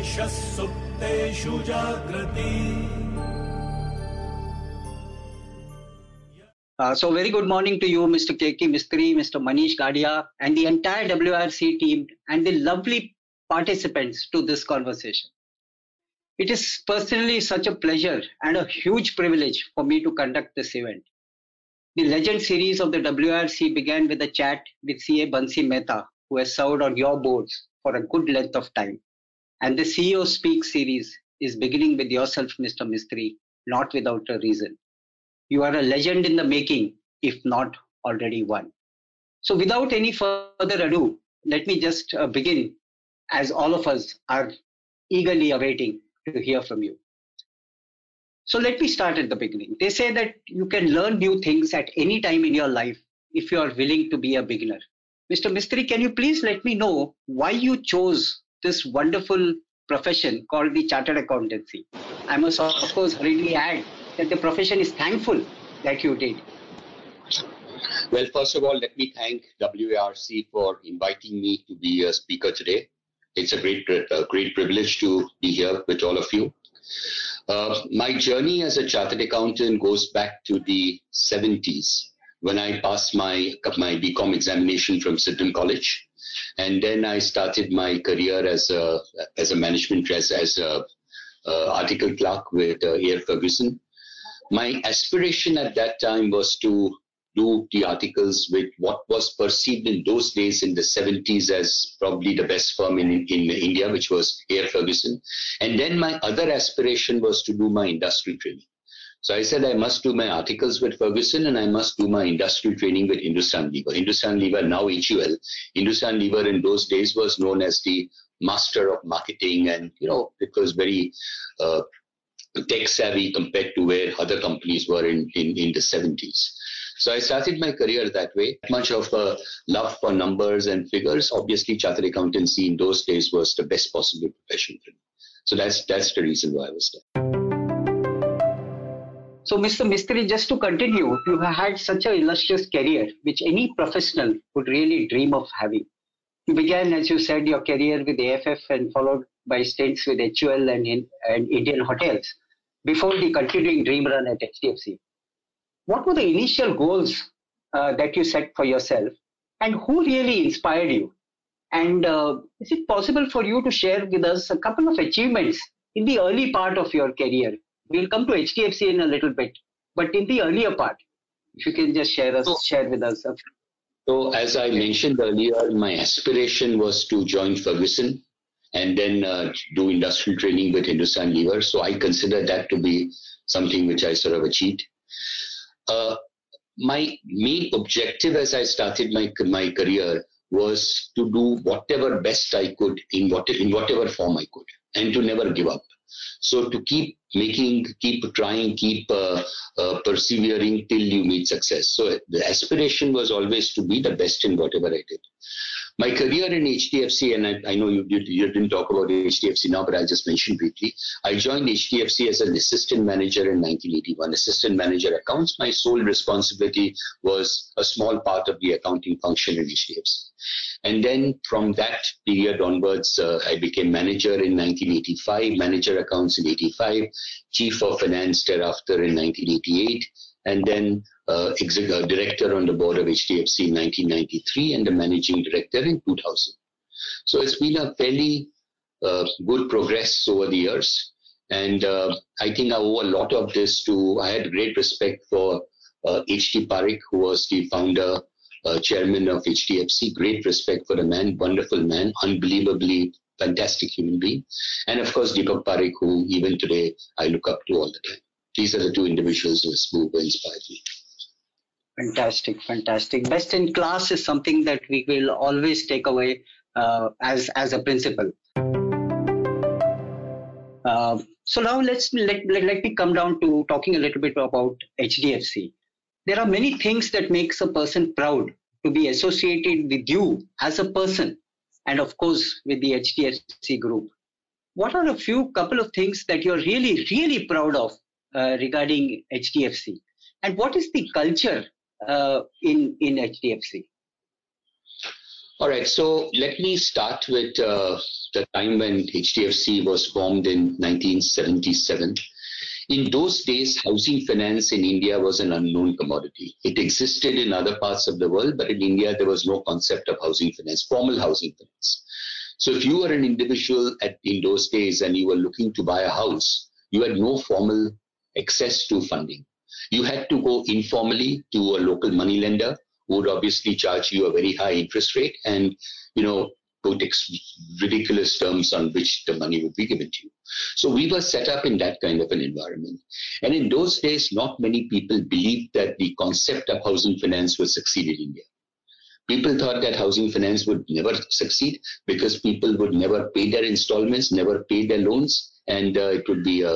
एष सुप्तेषु जाग्रति. So very good morning to you, Mr. K.K. Mistry, Mr. Manish Gadia, and the entire WRC team and the lovely participants to this conversation. It is personally such a pleasure and a huge privilege for me to conduct this event. The Legend series of the WRC began with a chat with C.A. Bansi Mehta, who has served on your boards for a good length of time. And the CEO Speak series is beginning with yourself, Mr. Mistry, not without a reason. You are a legend in the making, if not already one. So without any further ado, let me just begin, as all of us are eagerly awaiting to hear from you. So let me start at the beginning. They say that you can learn new things at any time in your life if you are willing to be a beginner. Mr. Mistry, can you please let me know why you chose this wonderful profession called the Chartered Accountancy? I must of course hurriedly add that the profession is thankful that you did. Well, first of all, let me thank WRC for inviting me to be a speaker today. It's a great privilege to be here with all of you. My journey as a chartered accountant goes back to the 70s when I passed my BCom examination from Sydenham College. And then I started my career as a management, as a article clerk with A.F. Ferguson. My aspiration at that time was to do the articles with what was perceived in those days in the 70s as probably the best firm in India, which was A.F. Ferguson. And then my other aspiration was to do my industrial training. So I said I must do my articles with Ferguson and I must do my industrial training with Hindustan Lever. Hindustan Lever, now HUL. Hindustan Lever in those days was known as the master of marketing, and it was very tech savvy compared to where other companies were in the 70s. So I started my career that way. Much of a love for numbers and figures. Obviously, chartered accountancy in those days was the best possible profession for me. So that's the reason why I was there. So, Mr. Mistry, just to continue, you have had such an illustrious career, which any professional would really dream of having. You began, as you said, your career with AFF and followed by stints with HUL and Indian Hotels before the continuing dream run at HDFC. What were the initial goals that you set for yourself, and who really inspired you? And is it possible for you to share with us a couple of achievements in the early part of your career? We'll come to HDFC in a little bit, but in the earlier part, if you can just share with us. So as I mentioned earlier, my aspiration was to join Ferguson and then do industrial training with Hindustan Lever. So I consider that to be something which I sort of achieved. My main objective as I started my career was to do whatever best I could in whatever form I could, and to never give up. So to keep trying, keep persevering till you meet success. So the aspiration was always to be the best in whatever I did. My career in HDFC, and I know you didn't talk about HDFC now, but I'll just mention briefly. I joined HDFC as an assistant manager in 1981, assistant manager accounts. My sole responsibility was a small part of the accounting function in HDFC. And then from that period onwards, I became manager in 1985, manager accounts in 85, chief of finance thereafter in 1988, and then director on the board of HDFC in 1993 and the managing director in 2000. So it's been a fairly good progress over the years. And I think I owe a lot of this to, I had great respect for H.T. Parekh, who was the founder, chairman of HDFC. Great respect for the man, wonderful man, unbelievably fantastic human being. And of course, Deepak Parekh, who even today I look up to all the time. These are the two individuals who inspired me. Fantastic, fantastic. Best in class is something that we will always take away as a principle. So now let me come down to talking a little bit about HDFC. There are many things that makes a person proud to be associated with you as a person, and of course with the HDFC group. What are a couple of things that you're really, really proud of regarding HDFC? And what is the culture in HDFC? All right, so let me start with the time when HDFC was formed in 1977. In those days, housing finance in India was an unknown commodity. It existed in other parts of the world, but in India, there was no concept of housing finance, formal housing finance. So if you were an individual in those days and you were looking to buy a house, you had no formal access to funding. You had to go informally to a local money lender who would obviously charge you a very high interest rate and, put ridiculous terms on which the money would be given to you. So we were set up in that kind of an environment. And in those days, not many people believed that the concept of housing finance would succeed in India. People thought that housing finance would never succeed because people would never pay their installments, never pay their loans, and it would be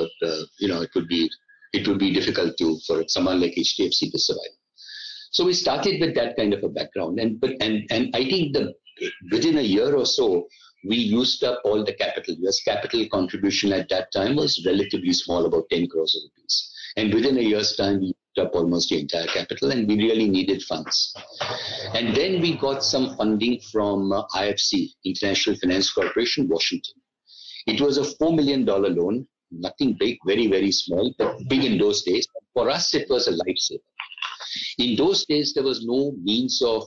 difficult for someone like HDFC to survive. So we started with that kind of a background, and I think within a year or so, we used up all the capital. US capital contribution at that time was relatively small, about 10 crores of rupees. And within a year's time, we used up almost the entire capital, and we really needed funds. And then we got some funding from IFC, International Finance Corporation, Washington. It was a $4 million loan, nothing big, very, very small, but big in those days. For us, it was a lifesaver. In those days, there was no means of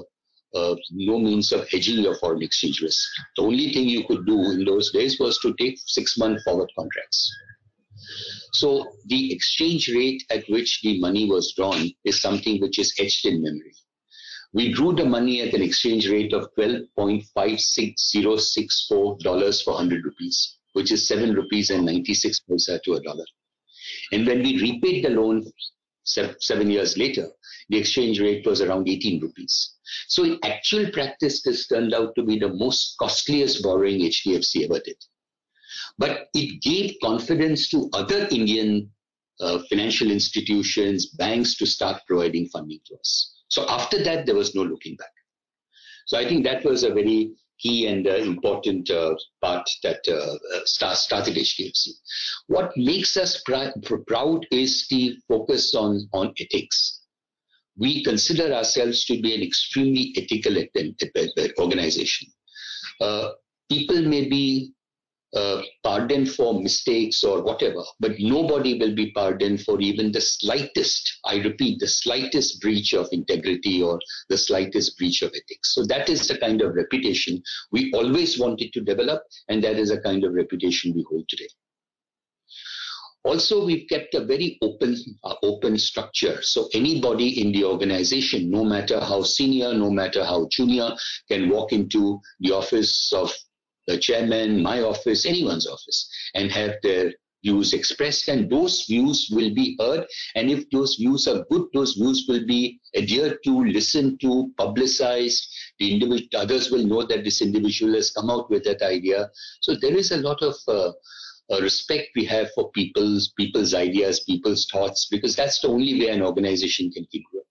hedging your foreign exchange risk. The only thing you could do in those days was to take 6-month forward contracts. So the exchange rate at which the money was drawn is something which is etched in memory. We drew the money at an exchange rate of $12.56064 for 100 rupees, which is 7 rupees and 96 paisa to a dollar. And when we repaid the loan 7 years later, the exchange rate was around 18 rupees. So in actual practice, this turned out to be the most costliest borrowing HDFC ever did. But it gave confidence to other Indian financial institutions, banks to start providing funding to us. So after that, there was no looking back. So I think that was a very key and important part that started HDFC. What makes us proud is the focus on ethics. We consider ourselves to be an extremely ethical organization. People may be pardoned for mistakes or whatever, but nobody will be pardoned for even the slightest, I repeat, the slightest breach of integrity or the slightest breach of ethics. So that is the kind of reputation we always wanted to develop, and that is a kind of reputation we hold today. Also, we've kept a very open structure. So anybody in the organization, no matter how senior, no matter how junior, can walk into the office of the chairman, my office, anyone's office, and have their views expressed. And those views will be heard. And if those views are good, those views will be adhered to, listened to, publicized. The others will know that this individual has come out with that idea. So there is a lot of respect we have for people's ideas, people's thoughts, because that's the only way an organization can keep growing.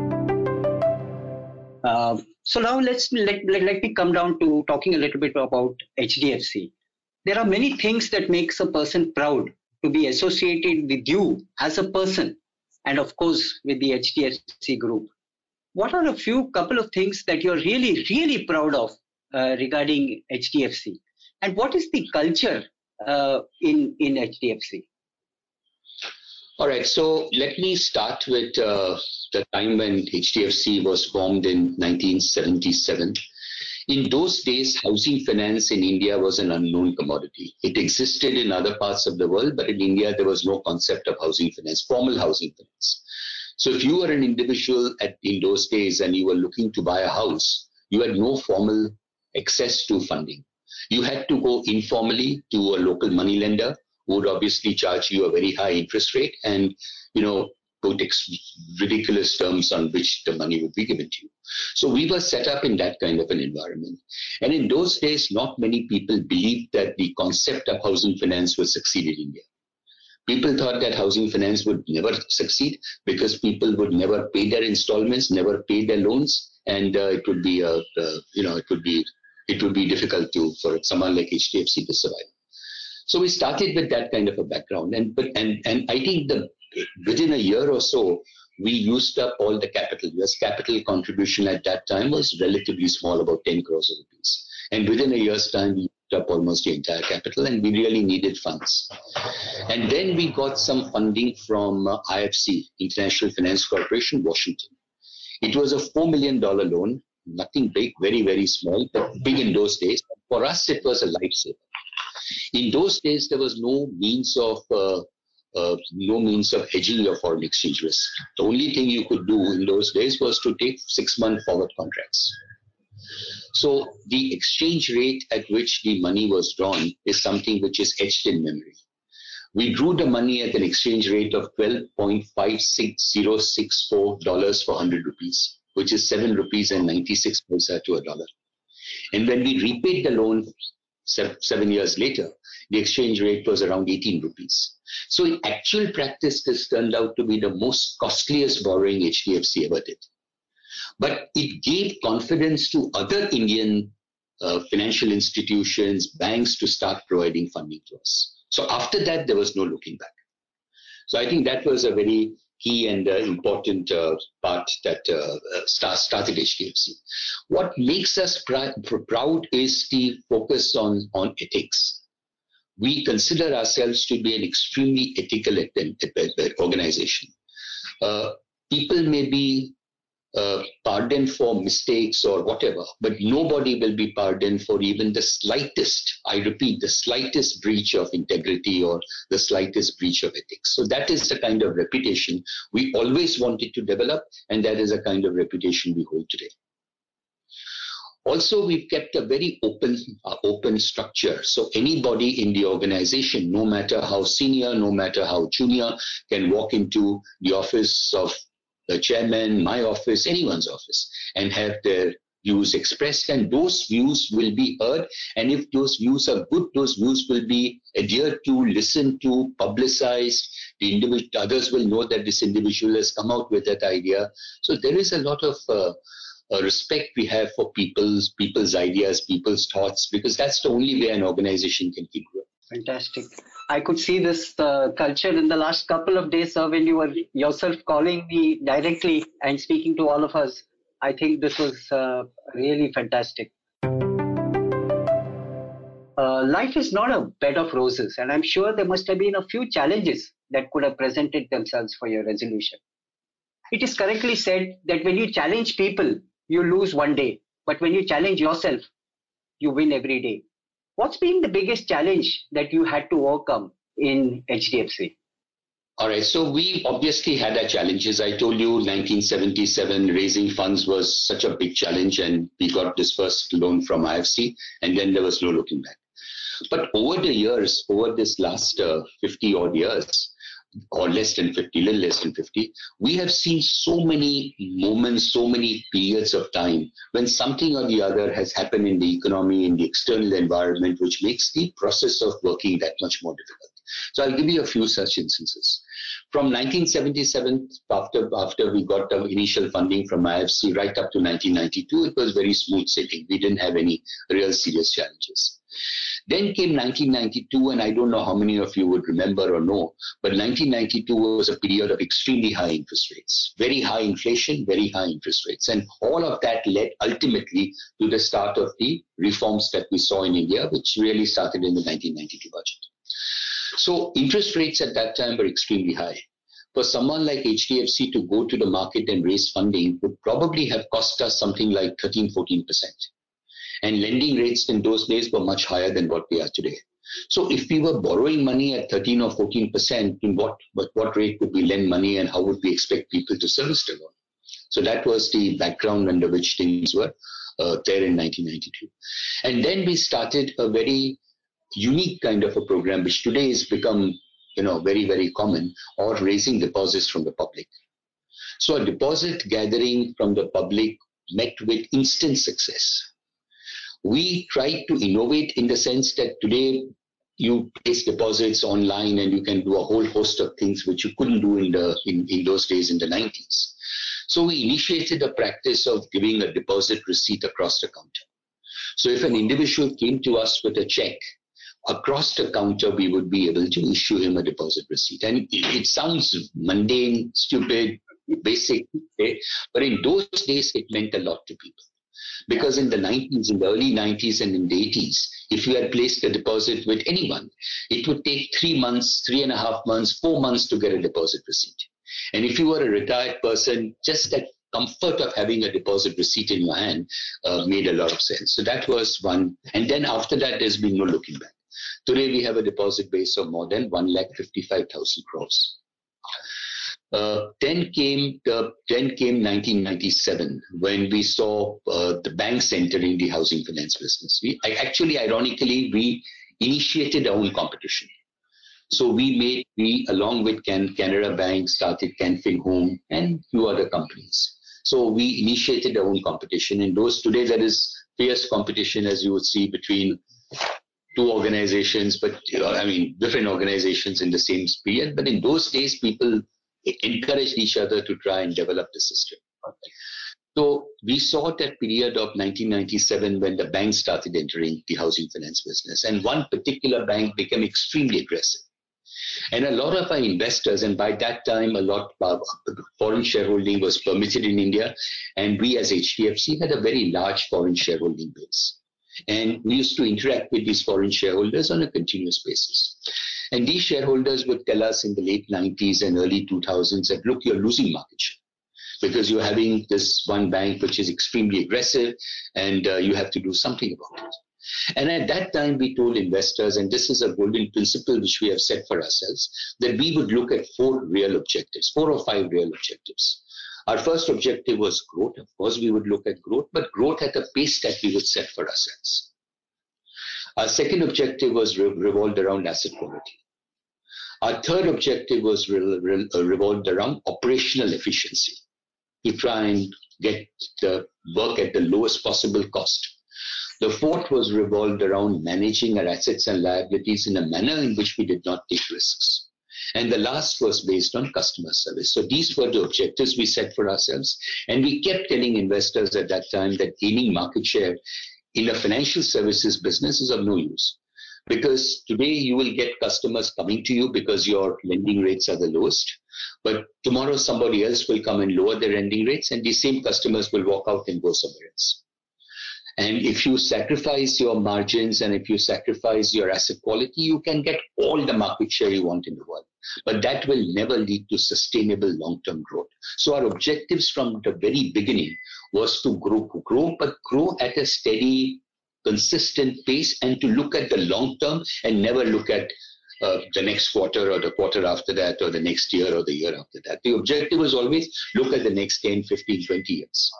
So now let me come down to talking a little bit about HDFC. There are many things that makes a person proud to be associated with you as a person, and of course with the HDFC group. What are a couple of things that you're really, really proud of regarding HDFC? And what is the culture in HDFC? All right, so let me start with the time when HDFC was formed in 1977. In those days, housing finance in India was an unknown commodity. It existed in other parts of the world, but in India, there was no concept of housing finance, formal housing finance. So if you were an individual in those days and you were looking to buy a house, you had no formal access to funding. You had to go informally to a local money lender who would obviously charge you a very high interest rate and, put ridiculous terms on which the money would be given to you. So we were set up in that kind of an environment. And in those days, not many people believed that the concept of housing finance would succeed in India. People thought that housing finance would never succeed because people would never pay their installments, never pay their loans, and it would be difficult for someone like HDFC to survive. So we started with that kind of a background, and I think within a year or so, we used up all the capital. US capital contribution at that time was relatively small, about 10 crores of rupees. And within a year's time, we used up almost the entire capital, and we really needed funds. And then we got some funding from IFC, International Finance Corporation, Washington. It was a $4 million loan, nothing big, very, very small, but big in those days. For us, it was a lifesaver. In those days, there was no means of hedging your foreign exchange risk. The only thing you could do in those days was to take 6-month forward contracts. So the exchange rate at which the money was drawn is something which is etched in memory. We drew the money at an exchange rate of $12.56064 for 100 rupees, which is 7 rupees and 96 paisa to a dollar. And when we repaid the loan 7 years later, the exchange rate was around 18 rupees. So in actual practice, this turned out to be the most costliest borrowing HDFC ever did. But it gave confidence to other Indian financial institutions, banks to start providing funding to us. So after that, there was no looking back. So I think that was a very key and important part that started HDFC. What makes us proud is the focus on ethics. We consider ourselves to be an extremely ethical organization. People may be pardoned for mistakes or whatever, but nobody will be pardoned for even the slightest, I repeat, the slightest breach of integrity or the slightest breach of ethics. So that is the kind of reputation we always wanted to develop, and that is a kind of reputation we hold today. Also, we've kept a very open structure. So anybody in the organization, no matter how senior, no matter how junior, can walk into the office of the chairman, my office, anyone's office, and have their views expressed. And those views will be heard. And if those views are good, those views will be adhered to, listened to, publicized. The individual, others will know that this individual has come out with that idea. So there is a lot of respect we have for people's ideas, people's thoughts, because that's the only way an organization can keep growing. Fantastic. I could see this culture in the last couple of days, sir, when you were yourself calling me directly and speaking to all of us. I think this was really fantastic. Life is not a bed of roses, and I'm sure there must have been a few challenges that could have presented themselves for your resolution. It is correctly said that when you challenge people, you lose one day, but when you challenge yourself, you win every day. What's been the biggest challenge that you had to overcome in HDFC? All right, so we obviously had our challenges. I told you 1977 raising funds was such a big challenge, and we got this first loan from IFC, and then there was no looking back. But over the years, over this last 50 odd years, or less than 50, little less than 50, we have seen so many moments, so many periods of time when something or the other has happened in the economy, in the external environment, which makes the process of working that much more difficult. So I'll give you a few such instances. From 1977, after we got the initial funding from IFC, right up to 1992, it was very smooth sailing. We didn't have any real serious challenges. Then came 1992, and I don't know how many of you would remember or know, but 1992 was a period of extremely high interest rates, very high inflation, very high interest rates. And all of that led ultimately to the start of the reforms that we saw in India, which really started in the 1992 budget. So interest rates at that time were extremely high. For someone like HDFC to go to the market and raise funding would probably have cost us something like 13-14%. And lending rates in those days were much higher than what they are today. So if we were borrowing money at 13 or 14%, in what rate would we lend money, and how would we expect people to service the loan? So that was the background under which things were there in 1992. And then we started a very unique kind of a program, which today has become very, very common, or raising deposits from the public. So a deposit gathering from the public met with instant success. We tried to innovate in the sense that today you place deposits online and you can do a whole host of things which you couldn't do in those days in the 90s. So we initiated a practice of giving a deposit receipt across the counter. So if an individual came to us with a check, across the counter we would be able to issue him a deposit receipt. And it sounds mundane, stupid, basic. But in those days, it meant a lot to people. Because in the 90s, in the early 90s and in the 80s, if you had placed a deposit with anyone, it would take 3 months, 3.5 months, 4 months to get a deposit receipt. And if you were a retired person, just that comfort of having a deposit receipt in your hand made a lot of sense. So that was one. And then after that, there's been no looking back. Today, we have a deposit base of more than 1,55,000 crores. Then came 1997, when we saw the banks entering the housing finance business. Ironically, we initiated our own competition. So we along with Canara Bank, started Canfin Home and few other companies. So we initiated our own competition. In those today, there is fierce competition, as you would see, between two organizations, but different organizations in the same period. But in those days, people encouraged each other to try and develop the system. So we saw that period of 1997 when the banks started entering the housing finance business, and one particular bank became extremely aggressive. And a lot of our investors, and by that time a lot of foreign shareholding was permitted in India, and we as HDFC had a very large foreign shareholding base. And we used to interact with these foreign shareholders on a continuous basis. And these shareholders would tell us in the late 90s and early 2000s that, look, you're losing market share because you're having this one bank which is extremely aggressive, and you have to do something about it. And at that time, we told investors, and this is a golden principle which we have set for ourselves, that we would look at 4 or 5 real objectives. Our first objective was growth. Of course, we would look at growth, but growth at a pace that we would set for ourselves. Our second objective was revolved around asset quality. Our third objective was revolved around operational efficiency, to try and get the work at the lowest possible cost. The fourth was revolved around managing our assets and liabilities in a manner in which we did not take risks. And the last was based on customer service. So these were the objectives we set for ourselves. And we kept telling investors at that time that gaining market share in a financial services business is of no use. Because today you will get customers coming to you because your lending rates are the lowest. But tomorrow somebody else will come and lower their lending rates, and these same customers will walk out and go somewhere else. And if you sacrifice your margins and if you sacrifice your asset quality, you can get all the market share you want in the world. But that will never lead to sustainable long-term growth. So our objectives from the very beginning was to grow, but grow at a steady, consistent pace, and to look at the long term and never look at the next quarter or the quarter after that or the next year or the year after that. The objective was always look at the next 10, 15, 20 years.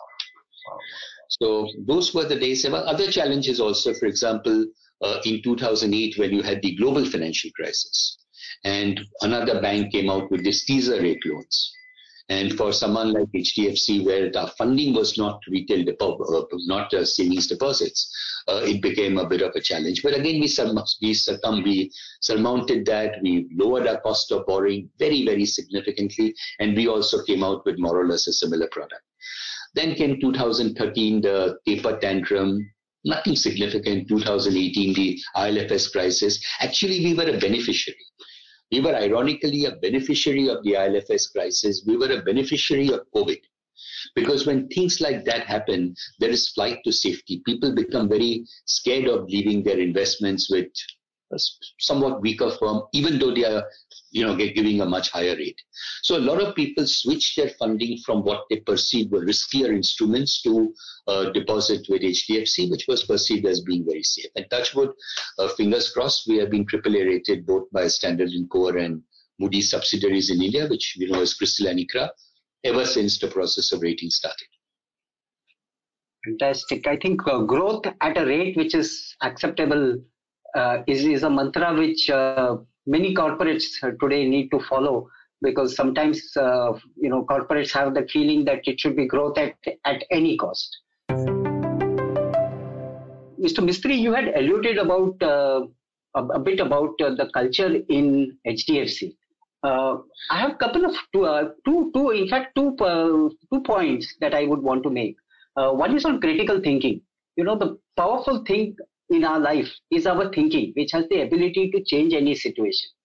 So those were the days. There were other challenges also. For example, in 2008, when you had the global financial crisis, and another bank came out with these teaser rate loans. And for someone like HDFC, where the funding was not retail not savings deposits, it became a bit of a challenge. But again, we surmounted that. We lowered our cost of borrowing very, very significantly, and we also came out with more or less a similar product. Then came 2013, the taper tantrum, nothing significant. 2018, the IL&FS crisis. Actually, we were a beneficiary. We were ironically a beneficiary of the IL&FS crisis. We were a beneficiary of COVID. Because when things like that happen, there is flight to safety. People become very scared of leaving their investments with a somewhat weaker firm, even though they are giving a much higher rate. So a lot of people switched their funding from what they perceived were riskier instruments to deposit with HDFC, which was perceived as being very safe. And touch wood, fingers crossed, we have been AAA rated both by Standard & Poor's and Moody's subsidiaries in India, which is CRISIL and ICRA, ever since the process of rating started. Fantastic. I think growth at a rate which is acceptable is a mantra which many corporates today need to follow, because sometimes corporates have the feeling that it should be growth at any cost. Mr. Mistry, you had alluded about a bit about the culture in HDFC. I have a couple of two points that I would want to make. One is on critical thinking. The powerful thing in our life is our thinking, which has the ability to change any situation.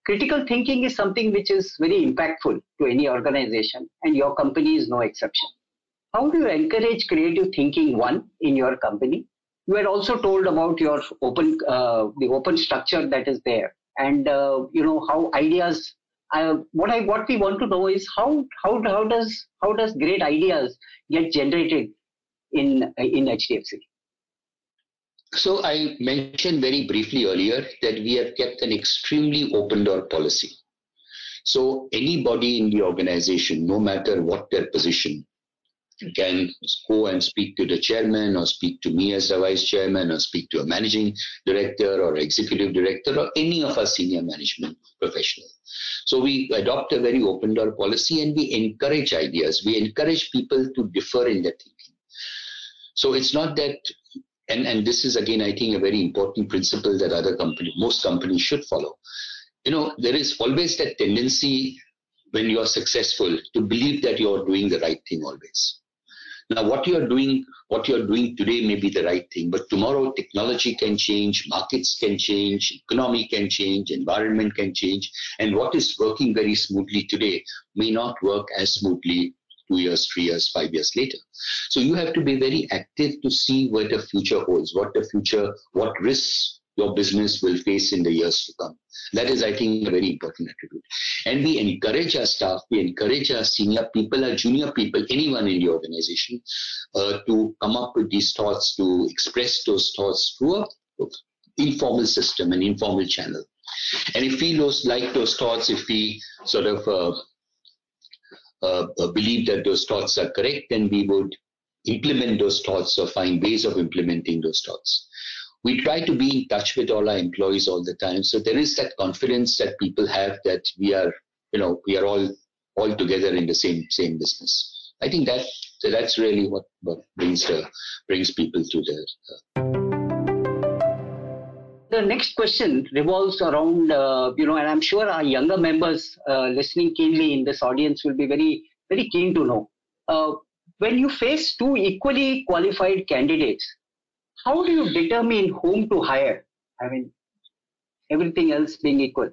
critical thinking is something which is very impactful to any organization, and your company is no exception. How do you encourage creative thinking, one, in your company? You had also told about your the open structure that is there, and how ideas. What we want to know is how does great ideas get generated in HDFC? So I mentioned very briefly earlier that we have kept an extremely open door policy. So anybody in the organization, no matter what their position, can go and speak to the chairman or speak to me as the vice chairman or speak to a managing director or executive director or any of our senior management professionals. So we adopt a very open door policy and we encourage ideas. We encourage people to differ in their thinking. So it's not that, and this is again, I think, a very important principle that most companies should follow. There is always that tendency when you are successful to believe that you are doing the right thing always. Now, what you are doing today may be the right thing, but tomorrow technology can change, markets can change, economy can change, environment can change, and what is working very smoothly today may not work as smoothly 2 years, 3 years, 5 years later. So you have to be very active to see where the future holds, what risks your business will face in the years to come. That is, I think, a very important attribute. And we encourage our staff, we encourage our senior people, our junior people, anyone in the organization to come up with these thoughts, to express those thoughts through an informal system, an informal channel. And if we like those thoughts, if we sort of believe that those thoughts are correct, then we would implement those thoughts or find ways of implementing those thoughts. We try to be in touch with all our employees all the time. So there is that confidence that people have that we are all together in the same business. I think that's really what brings people to The next question revolves around, and I'm sure our younger members listening keenly in this audience will be very, very keen to know. When you face two equally qualified candidates, how do you determine whom to hire? I mean, everything else being equal.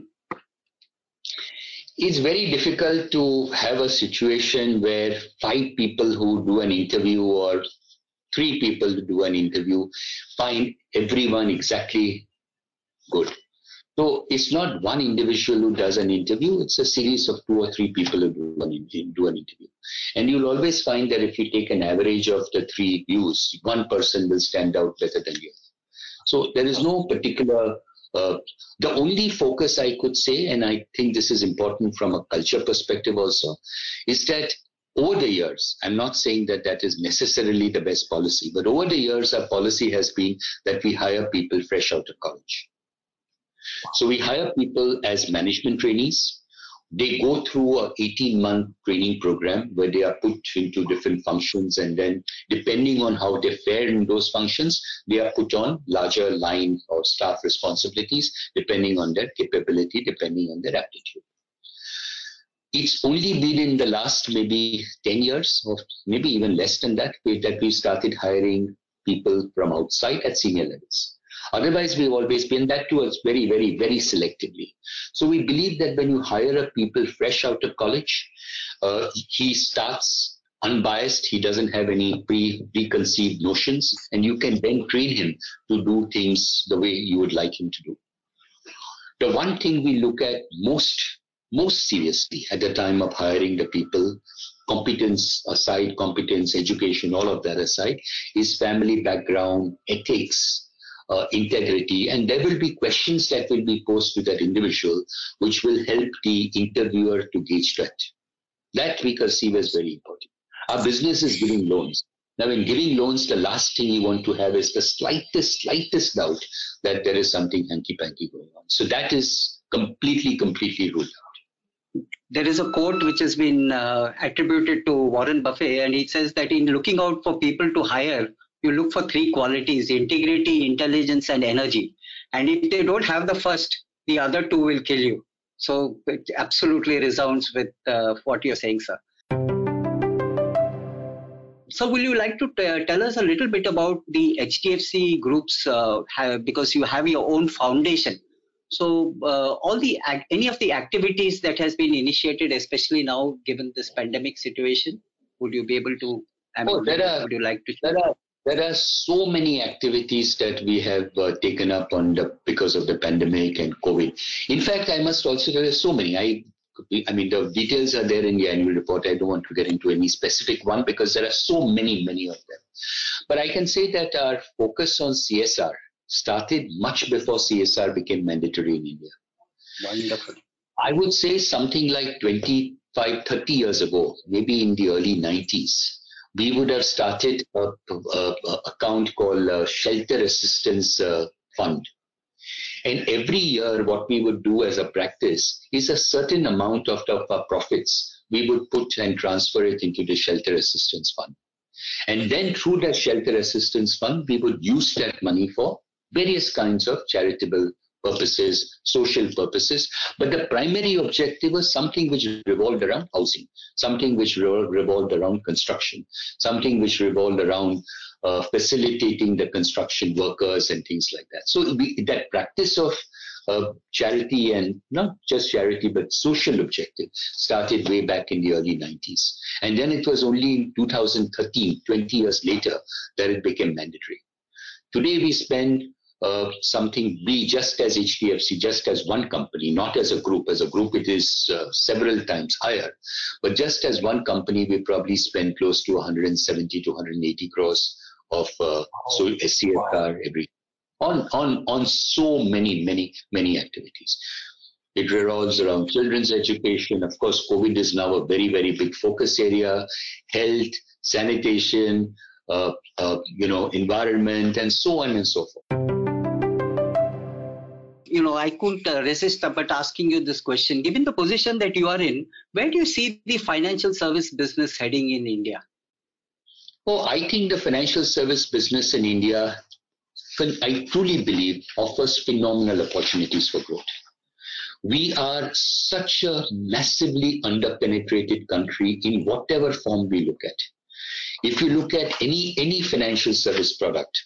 It's very difficult to have a situation where 5 people who do an interview or 3 people who do an interview find everyone exactly good. So it's not one individual who does an interview, it's a series of 2 or 3 people who do an interview. And you'll always find that if you take an average of the 3 views, one person will stand out better than the other. So there is no particular, the only focus I could say, and I think this is important from a culture perspective also, is that over the years, I'm not saying that is necessarily the best policy, but over the years, our policy has been that we hire people fresh out of college. So we hire people as management trainees. They go through an 18-month training program where they are put into different functions, and then depending on how they fare in those functions, they are put on larger line or staff responsibilities, depending on their capability, depending on their aptitude. It's only been in the last maybe 10 years, or maybe even less than that we started hiring people from outside at senior levels. Otherwise, we've always been that to us very, very, very selectively. So we believe that when you hire a people fresh out of college, he starts unbiased. He doesn't have any preconceived notions, and you can then train him to do things the way you would like him to do. The one thing we look at most seriously at the time of hiring the people, competence aside, competence, education, all of that aside, is family background, ethics, integrity, and there will be questions that will be posed to that individual which will help the interviewer to gauge that. That we perceive as very important. Our business is giving loans. Now, in giving loans, the last thing you want to have is the slightest doubt that there is something hanky-panky going on. So that is completely ruled out. There is a quote which has been attributed to Warren Buffett, and he says that in looking out for people to hire, you look for 3 qualities: integrity, intelligence, and energy. And if they don't have the first, the other 2 will kill you. So it absolutely resounds with what you're saying, sir. So will you like to tell us a little bit about the HDFC Group's, because you have your own foundation. So any of the activities that has been initiated, especially now given this pandemic situation, would you be able to? Would you like to? There are so many activities that we have taken up because of the pandemic and COVID. In fact, I must also tell you so many. I mean, the details are there in the annual report. I don't want to get into any specific one because there are so many of them. But I can say that our focus on CSR started much before CSR became mandatory in India. Wonderful. I would say something like 25, 30 years ago, maybe in the early 90s, we would have started an account called Shelter Assistance Fund. And every year, what we would do as a practice is a certain amount of our profits we would put and transfer it into the Shelter Assistance Fund. And then through that Shelter Assistance Fund, we would use that money for various kinds of charitable purposes, social purposes. But the primary objective was something which revolved around housing, something which revolved around construction, something which revolved around facilitating the construction workers and things like that. So that practice of charity, and not just charity, but social objective, started way back in the early 90s. And then it was only in 2013, 20 years later, that it became mandatory. Today we spend just as HDFC, just as one company, not as a group. As a group, it is several times higher. But just as one company, we probably spend close to 170 to 180 crores of CSR every on so many activities. It revolves around children's education. Of course, COVID is now a very big focus area. Health, sanitation, environment, and so on and so forth. I couldn't resist but asking you this question. Given the position that you are in, where do you see the financial service business heading in India? Oh, I think the financial service business in India, I truly believe, offers phenomenal opportunities for growth. We are such a massively underpenetrated country in whatever form we look at. If you look at any financial service product,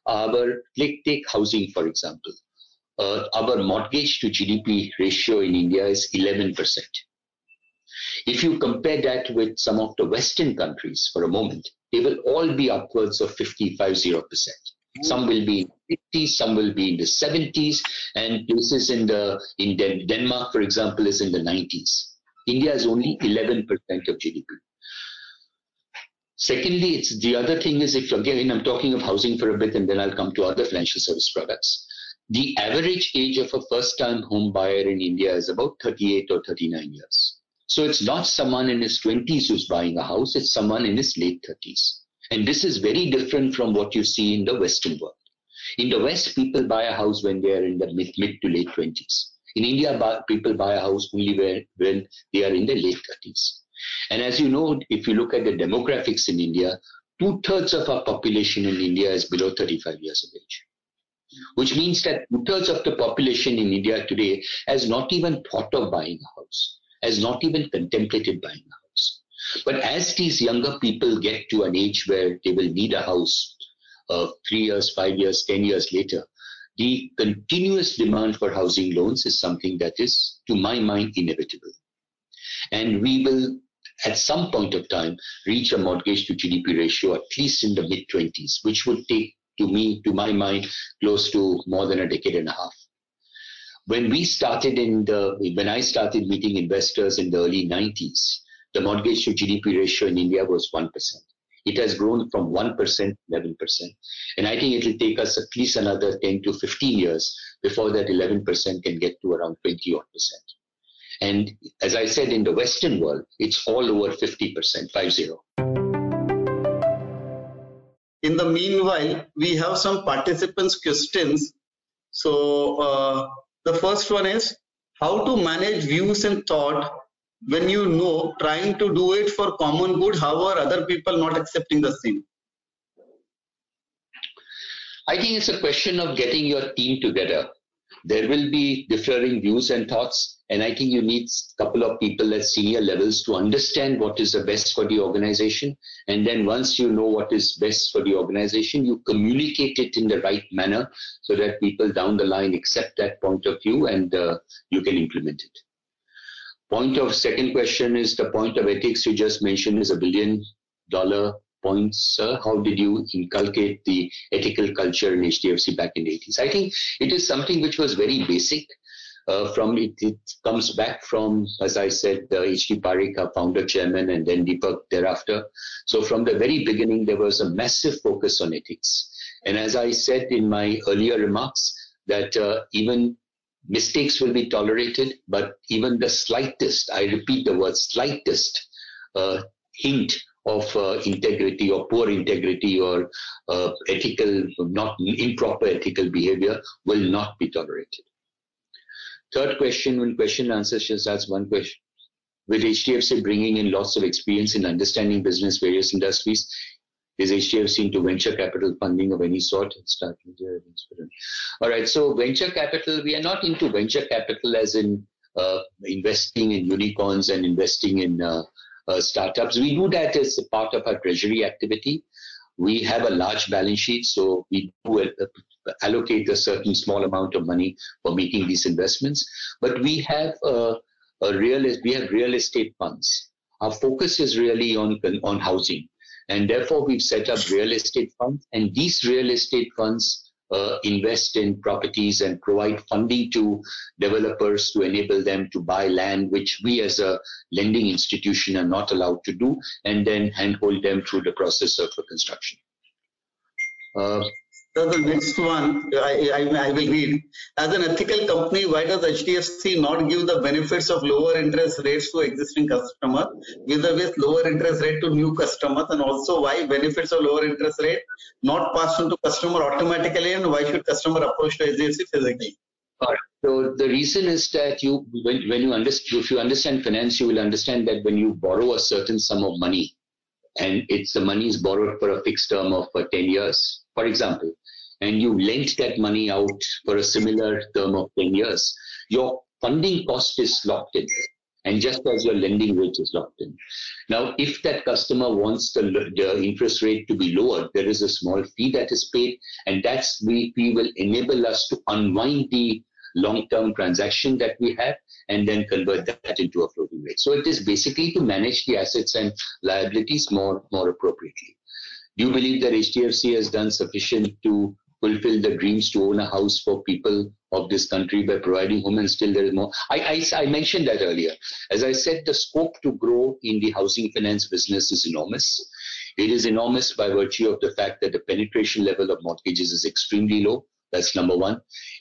take housing, for example. Our mortgage to GDP ratio in India is 11%. If you compare that with some of the Western countries for a moment, they will all be upwards of 50%. Some will be in the 50s, some will be in the 70s, and places in Denmark, for example, is in the 90s. India is only 11% of GDP. Secondly, it's the other thing is, if again I'm talking of housing for a bit, and then I'll come to other financial service products. The average age of a first-time home buyer in India is about 38 or 39 years. So it's not someone in his 20s who's buying a house, it's someone in his late 30s. And this is very different from what you see in the Western world. In the West, people buy a house when they are in the mid to late 20s. In India, people buy a house only when they are in the late 30s. And as you know, if you look at the demographics in India, 2/3 of our population in India is below 35 years of age. Which means that 2/3 of the population in India today has not even thought of buying a house, has not even contemplated buying a house. But as these younger people get to an age where they will need a house 3 years, 5 years, 10 years later, the continuous demand for housing loans is something that is, to my mind, inevitable. And we will, at some point of time, reach a mortgage to GDP ratio at least in the mid-20s, which would take, to my mind, close to more than a decade and a half. When I started meeting investors in the early 90s, the mortgage to GDP ratio in India was 1%. It has grown from 1% to 11%. And I think it will take us at least another 10 to 15 years before that 11% can get to around 20-odd%. And as I said, in the Western world, it's all over 50%, 50. In the meanwhile, we have some participants' questions. So the first one is, how to manage views and thought when you know trying to do it for common good, however other people not accepting the same? I think it's a question of getting your team together There will be differing views and thoughts, and I think you need a couple of people at senior levels to understand what is the best for the organization. And then once you know what is best for the organization, you communicate it in the right manner so that people down the line accept that point of view, and you can implement it. Second question is the point of ethics you just mentioned is $1 billion point, sir. How did you inculcate the ethical culture in HDFC back in the 80s? I think it is something which was very basic. It comes back from, as I said, H.D. Parikh, our founder, chairman, and then Deepak thereafter. So from the very beginning, there was a massive focus on ethics. And as I said in my earlier remarks, that even mistakes will be tolerated, but even the slightest, I repeat the word slightest, hint of integrity or poor integrity or improper ethical behavior will not be tolerated. Third question, when question and answer, just ask one question. With HDFC bringing in lots of experience in understanding business, various industries, is HDFC into venture capital funding of any sort? All right, so venture capital, we are not into venture capital as in investing in unicorns and investing in startups. We do that as a part of our treasury activity. We have a large balance sheet, so we do allocate a certain small amount of money for making these investments. But we have real estate funds. Our focus is really on housing, and therefore we've set up real estate funds. And these real estate funds invest in properties and provide funding to developers to enable them to buy land, which we as a lending institution are not allowed to do, and then handhold them through the process of construction. So the next one, I will read. As an ethical company, why does HDFC not give the benefits of lower interest rates to existing customers with lower interest rate to new customers? And also why benefits of lower interest rate not passed on to customer automatically, and why should customer approach to HDFC physically? All right. So the reason is that if you understand finance, you will understand that when you borrow a certain sum of money, and the money is borrowed for a fixed term of 10 years, for example, and you lent that money out for a similar term of 10 years, your funding cost is locked in, and just as your lending rate is locked in. Now, if that customer wants the interest rate to be lower, there is a small fee that is paid, and that fee will enable us to unwind the long-term transaction that we have and then convert that into a floating rate. So it is basically to manage the assets and liabilities more appropriately. Do you believe that HDFC has done sufficient to fulfill the dreams to own a house for people of this country by providing home, and still there is more? I mentioned that earlier. As I said, the scope to grow in the housing finance business is enormous. It is enormous by virtue of the fact that the penetration level of mortgages is extremely low. That's number one.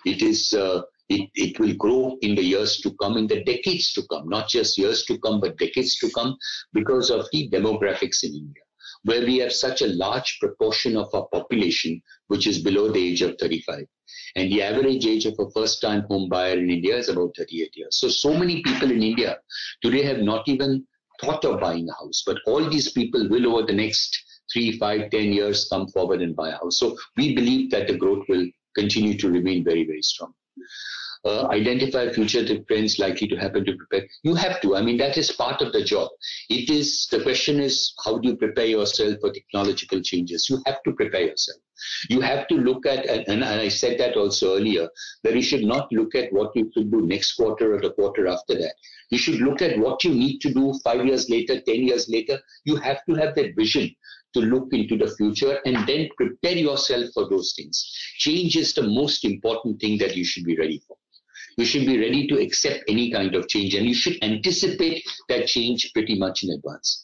It will grow in the years to come, in the decades to come, not just years to come, but decades to come, because of the demographics in India, where we have such a large proportion of our population which is below the age of 35. And the average age of a first-time home buyer in India is about 38 years. So many people in India today have not even thought of buying a house, but all these people will over the next 3, 5, 10 years come forward and buy a house. So we believe that the growth will continue to remain very, very strong. Identify future trends likely to happen to prepare. You have to. I mean, that is part of the job. The question is, how do you prepare yourself for technological changes? You have to prepare yourself. You have to look at, and I said that also earlier, that you should not look at what you should do next quarter or the quarter after that. You should look at what you need to do 5 years later, 10 years later. You have to have that vision to look into the future and then prepare yourself for those things. Change is the most important thing that you should be ready for. You should be ready to accept any kind of change, and you should anticipate that change pretty much in advance.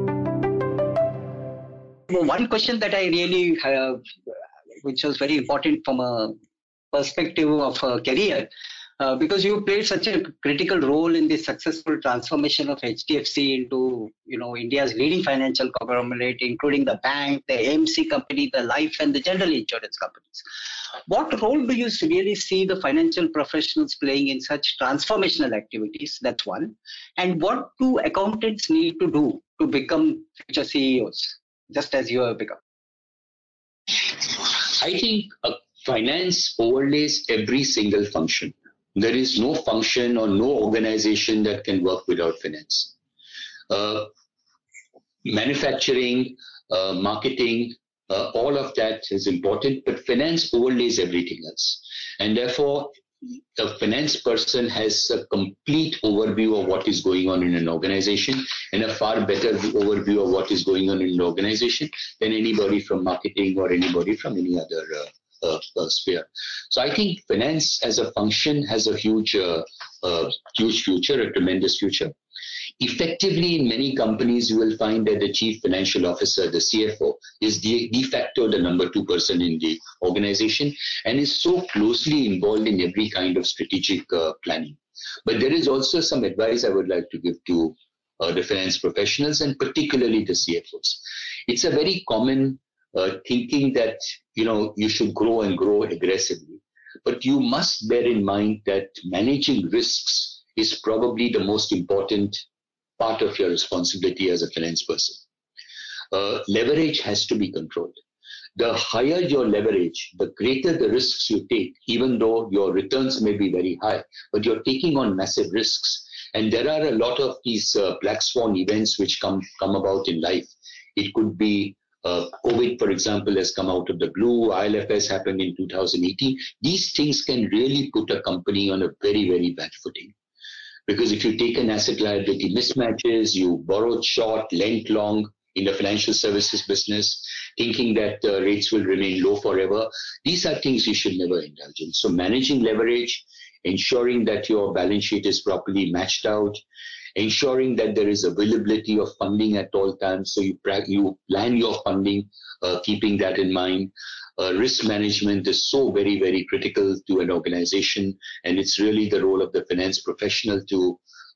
One question that I really have, which was very important from a perspective of a career, because you played such a critical role in the successful transformation of HDFC into, India's leading financial conglomerate, including the bank, the AMC company, the life and the general insurance companies. What role do you really see the financial professionals playing in such transformational activities? That's one. And what do accountants need to do to become future CEOs, just as you have become? I think finance overlays every single function. There is no function or no organization that can work without finance. Manufacturing, marketing, all of that is important, but finance overlays everything else. And therefore, the finance person has a complete overview of what is going on in an organization and a far better overview of what is going on in an organization than anybody from marketing or anybody from any other sphere. So I think finance as a function has a huge future, a tremendous future. Effectively, in many companies, you will find that the chief financial officer, the CFO, is de facto the number 2 person in the organization and is so closely involved in every kind of strategic planning. But there is also some advice I would like to give to the finance professionals and particularly the CFOs. It's a very common thinking that you should grow and grow aggressively, but you must bear in mind that managing risks is probably the most important part of your responsibility as a finance person. Leverage has to be controlled. The higher your leverage, the greater the risks you take, even though your returns may be very high, but you're taking on massive risks. And there are a lot of these black swan events which come about in life. It could be COVID, for example, has come out of the blue. IL&FS happened in 2018. These things can really put a company on a very, very bad footing. Because if you take an asset liability mismatches, you borrowed short, lent long in the financial services business, thinking that rates will remain low forever, these are things you should never indulge in. So managing leverage, ensuring that your balance sheet is properly matched out, ensuring that there is availability of funding at all times. So you plan your funding, keeping that in mind. Risk management is so very, very critical to an organization, and it's really the role of the finance professional to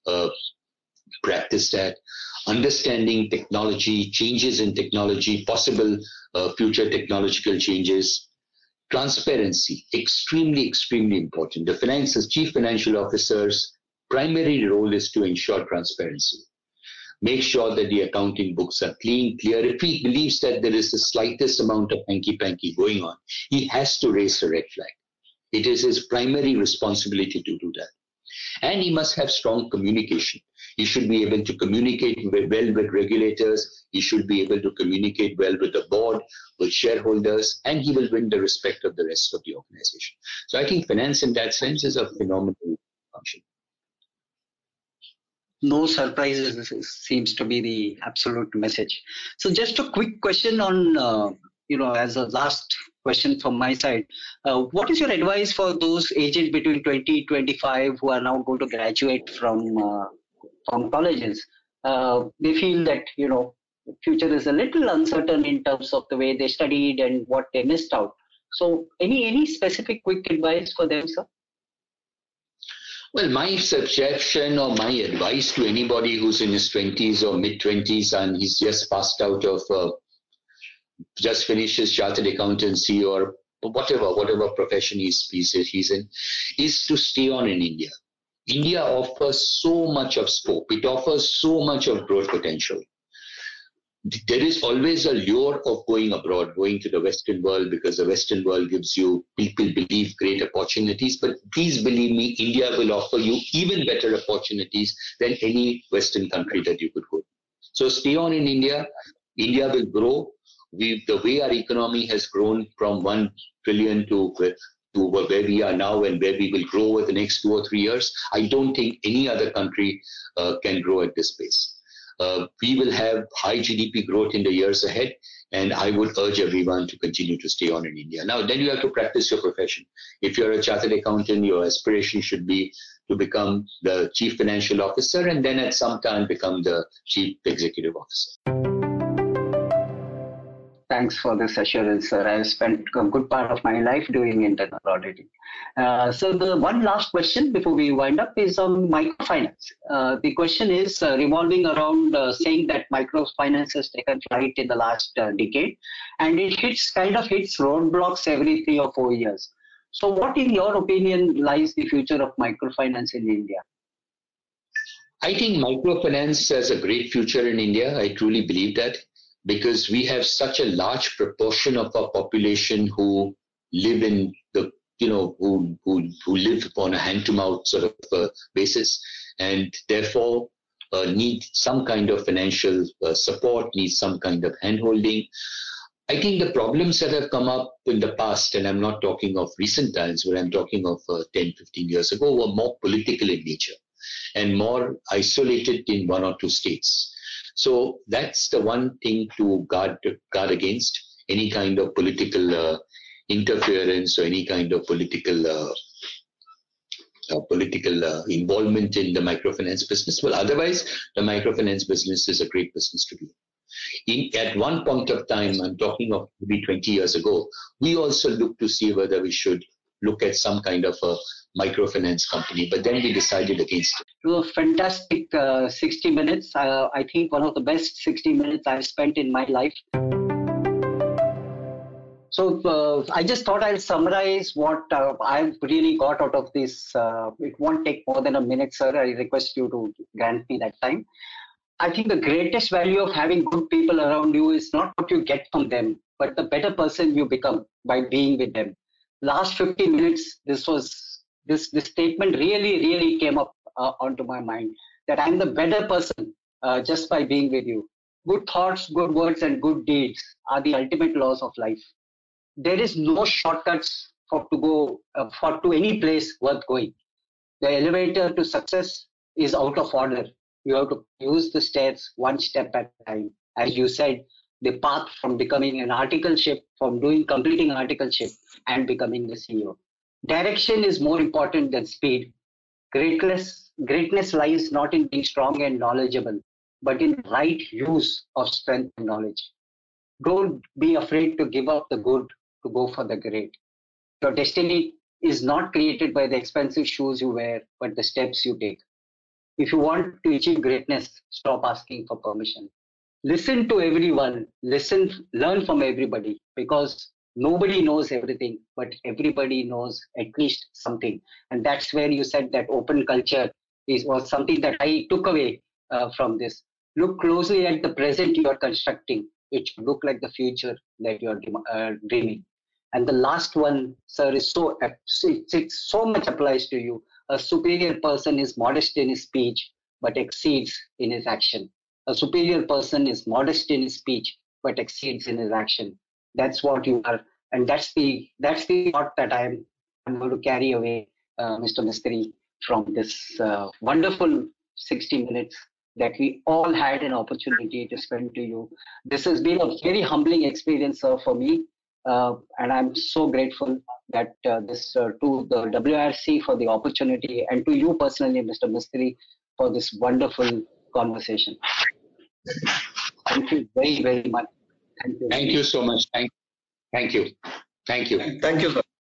practice that. Understanding technology, changes in technology, possible future technological changes. Transparency, extremely, extremely important. The chief financial officer's primary role is to ensure transparency. Make sure that the accounting books are clean, clear. If he believes that there is the slightest amount of hanky-panky going on, he has to raise a red flag. It is his primary responsibility to do that. And he must have strong communication. He should be able to communicate well with regulators. He should be able to communicate well with the board, with shareholders, and he will win the respect of the rest of the organization. So I think finance in that sense is a phenomenal function. No surprises seems to be the absolute message. So just a quick question on, as a last question from my side, what is your advice for those aged between 20 25 who are now going to graduate from colleges? They feel that, the future is a little uncertain in terms of the way they studied and what they missed out. So any specific quick advice for them, sir? Well, my suggestion or my advice to anybody who's in his 20s or mid-20s and he's just passed out of, just finished his chartered accountancy or whatever profession he's in, is to stay on in India. India offers so much of scope. It offers so much of growth potential. There is always a lure of going abroad, going to the Western world, because the Western world gives you, people believe, great opportunities. But please believe me, India will offer you even better opportunities than any Western country that you could go to. So stay on in India. India will grow. The way our economy has grown from 1 trillion to where we are now and where we will grow over the next 2 or 3 years, I don't think any other country can grow at this pace. We will have high GDP growth in the years ahead, and I would urge everyone to continue to stay on in India. Now, then you have to practice your profession. If you're a chartered accountant, your aspiration should be to become the chief financial officer and then at some time become the chief executive officer. Thanks for this assurance, sir. I've spent a good part of my life doing internal auditing. So the one last question before we wind up is on microfinance. The question is revolving around saying that microfinance has taken flight in the last decade, and it kind of hits roadblocks every 3 or 4 years. So what, in your opinion, lies the future of microfinance in India? I think microfinance has a great future in India. I truly believe that, because we have such a large proportion of our population who live in the, who live upon a hand-to-mouth sort of basis, and therefore need some kind of financial support, need some kind of hand-holding. I think the problems that have come up in the past, and I'm not talking of recent times, but I'm talking of 10, 15 years ago, were more political in nature and more isolated in one or two states. So that's the one thing to guard against, any kind of political interference or any kind of political involvement in the microfinance business. Well, otherwise, the microfinance business is a great business to be. At one point of time, I'm talking of maybe 20 years ago, we also looked to see whether we should look at some kind of a microfinance company, but then we decided against it. It was a fantastic 60 minutes. I think one of the best 60 minutes I've spent in my life. So I just thought I'll summarize what I've really got out of this. It won't take more than a minute, sir. I request you to grant me that time. I think the greatest value of having good people around you is not what you get from them, but the better person you become by being with them. Last 50 minutes, this statement really came up onto my mind, that I'm the better person just by being with you. Good thoughts, good words, and good deeds are the ultimate laws of life. There is no shortcuts to any place worth going. The elevator to success is out of order. You have to use the stairs one step at a time. As you said, the path from becoming an articleship, from completing articleship and becoming the CEO. Direction is more important than speed. Greatness lies not in being strong and knowledgeable, but in right use of strength and knowledge. Don't be afraid to give up the good to go for the great. Your destiny is not created by the expensive shoes you wear, but the steps you take. If you want to achieve greatness, stop asking for permission. Listen to everyone, learn from everybody, because nobody knows everything, but everybody knows at least something. And that's where you said that open culture was something that I took away from this. Look closely at the present you are constructing. It should look like the future that you are dreaming. And the last one, sir, is so much applies to you. A superior person is modest in his speech, but exceeds in his action. A superior person is modest in his speech, but exceeds in his action. That's what you are. And that's the thought that I'm going to carry away, Mr. Mistry, from this wonderful 60 minutes that we all had an opportunity to spend to you. This has been a very humbling experience, sir, for me. And I'm so grateful that to the WRC for the opportunity, and to you personally, Mr. Mistry, for this wonderful conversation. Thank you very much. Thank you so much. Thank you. Thank you, sir.